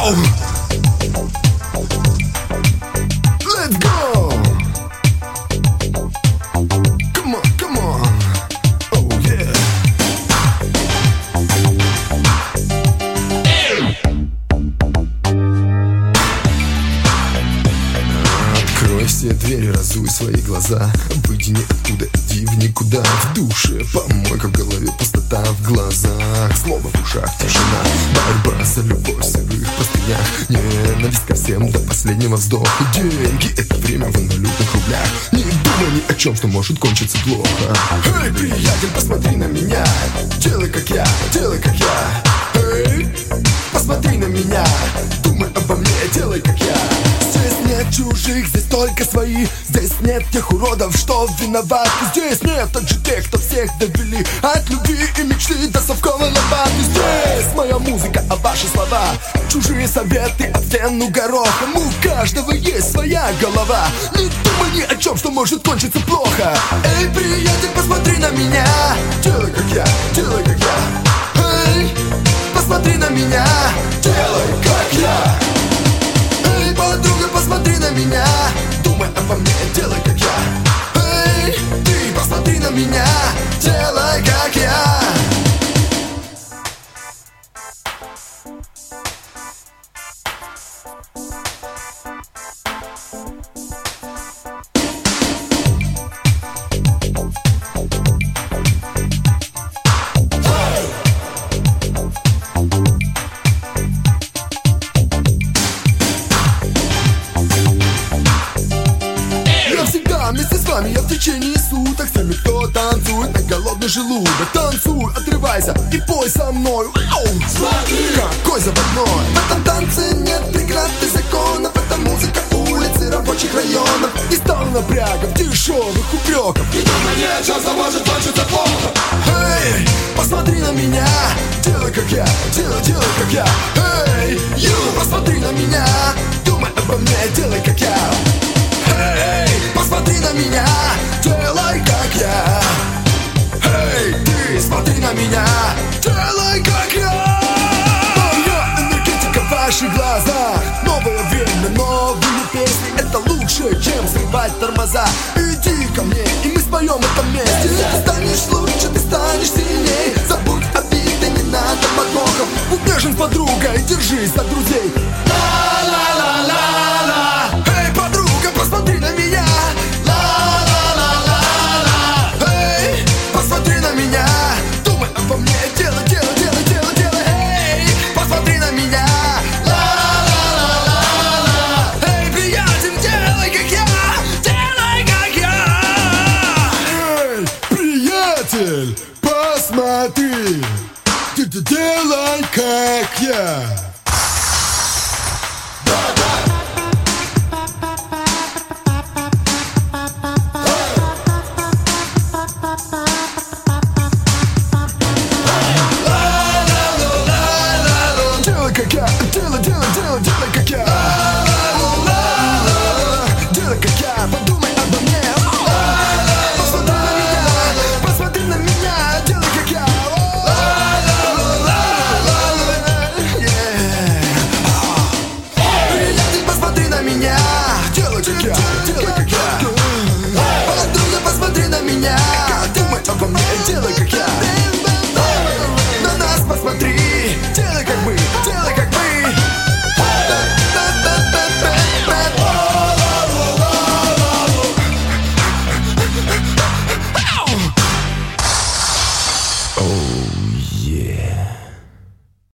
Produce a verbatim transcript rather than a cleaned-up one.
Ау! Let's go! Come on, come on! Oh yeah! Открой все двери, разуй свои глаза. Выйди ниоткуда, иди в никуда. В душе помойка, в голове пустота, в глазах злоба, в ушах тишина. Борьба за любовь в сырых простынях. Ненависть ко всем до последнего вздоха. Деньги — это время в инвалютных рублях. Не думай ни о чем, что может кончиться плохо. Эй, приятель, посмотри на меня. Делай как я, делай как я. Эй, посмотри на меня. Думай обо мне, делай как я. Здесь нет чужих, здесь только свои. Здесь нет тех уродов, что виноваты. Здесь нет также тех, кто всех довели от любви и мечты до совковой лопаты. Здесь моя музыка, а ваши слова чужие советы от стену горохом. У каждого есть своя голова. Не думай ни о чем, что может кончиться плохо. Эй, приятель, посмотри на меня. Делай как я, делай как я. Эй, посмотри на меня. Делай как я. Эй, подруга, посмотри на меня. Думай обо мне, делай как я. Эй, ты посмотри на меня. Делай как я. Вместе с вами я в течение суток. С теми, кто танцует на голодный желудок. Танцуй, отрывайся и пой со мной. Ау! Смотри, какой заводной. В этом танце нет преград и законов. Это музыка улицы рабочих районов. И стал напрягов, дешевых упреков. И думай ни о чем, что может кончиться плохо. Эй, посмотри на меня. Делай как я, делай, делай как я. Эй, ю, посмотри на меня. Думай обо мне, делай как я. Эй, посмотри на меня, делай как я. Эй, ты смотри на меня, делай как я. Моя энергетика в ваших глазах. Новое время, новые песни. Это лучше, чем срывать тормоза. Иди ко мне, и мы споем это вместе. Ты станешь лучше, ты станешь сильней. Забудь обиды, не надо подвохов. Будь нежен с подругой, держись за друзей. Ла-ла-ла-ла-ла. Эй, подруга, посмотри на меня. Ла-ла-ла-ла-ла. Эй, посмотри на меня. Думай обо мне, делай, делай, делай, делай, делай. Эй, посмотри на меня. Ла-ла-ла-ла-ла. Эй, приятель, делай как я. Делай как я. Эй, приятель, посмотри. Ты делай как я. Делай как я, делай, делай, делай, делай как я. Делай как я, подумай обо мне. Посмотри на меня, посмотри на меня, делай как я. Приятель, посмотри на меня. Делай как я, делай как я. Подруга, посмотри на меня. Думай обо мне, делай как я. На нас посмотри, делай как мы, делай как мы. Oh yeah.